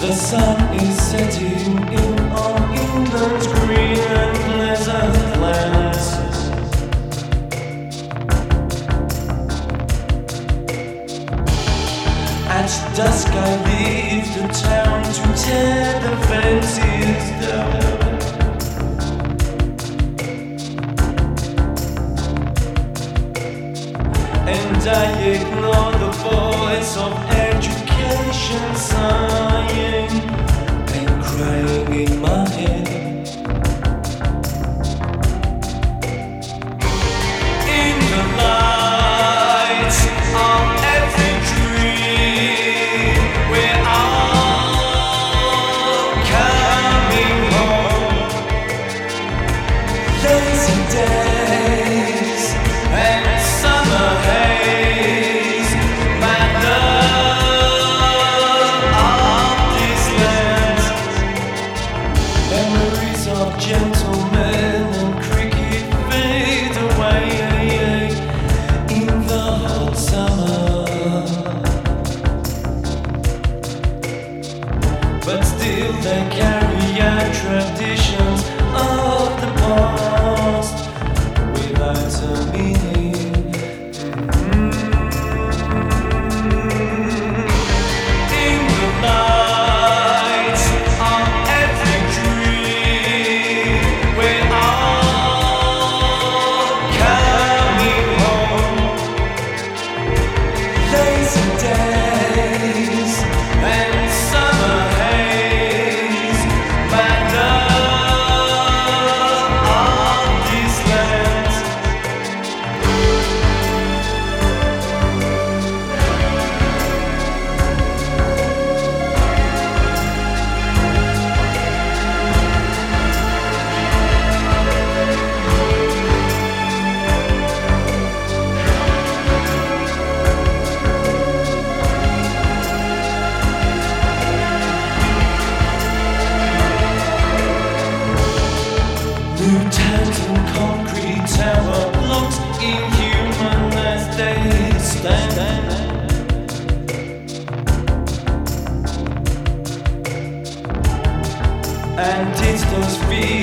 The sun is setting in on England's green and pleasant lands. At dusk I leave the town to tear the fences down. And I ignore the voice of education sighing and crying in my head. In the light of every dream, we're all coming home. Lazy days and summer haze, my love of these lands. Memories of gentlemen and cricket fade away in the hot summer. But still they carry out traditions of the past without a meaning. In the light of every dream, we're all coming home. Lazy days and summer haze, my love of these lands. New towns and concrete tower blocks inhuman as they stand. And it's those feet